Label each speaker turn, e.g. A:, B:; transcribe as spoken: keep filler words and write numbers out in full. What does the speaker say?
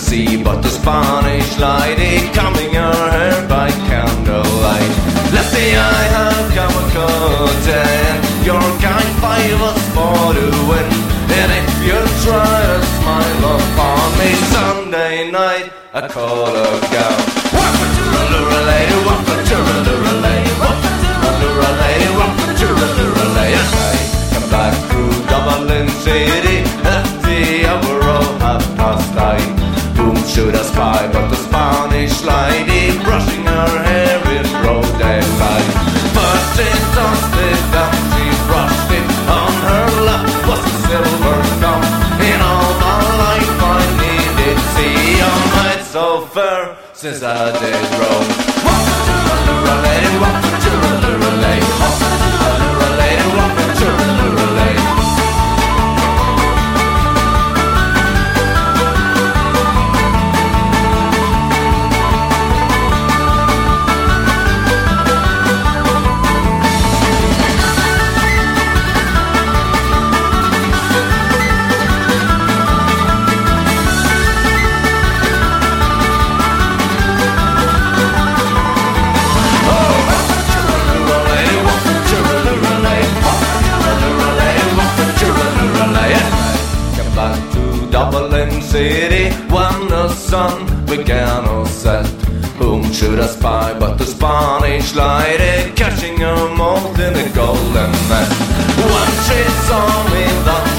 A: sea, but the Spanish lady combing her hair by candlelight. Lefty, I have come a cutting your kind five us for to win. And if you try to smile upon me Sunday night, I call a gal. Walk a tooraloo lady, walk a tooraloo lady, walk a tooraloo lady, walk a tooraloo lady. Yes, I come back through Dublin City at the hour of half past nine. Whom should I spy but the Spanish lady brushing her hair in broad daylight. But it dusted down, she brushed it on her lap was a silver cup. In all my life I needed see a night so fair since I did roam. Walk a tooraloo lady, walk a tooraloo lady, walk a tooraloo lady, walk a tooraloo lady. Dublin City when the sun began to set. Whom should I spy but the Spanish lady catching her mold in a golden net. When she saw me, that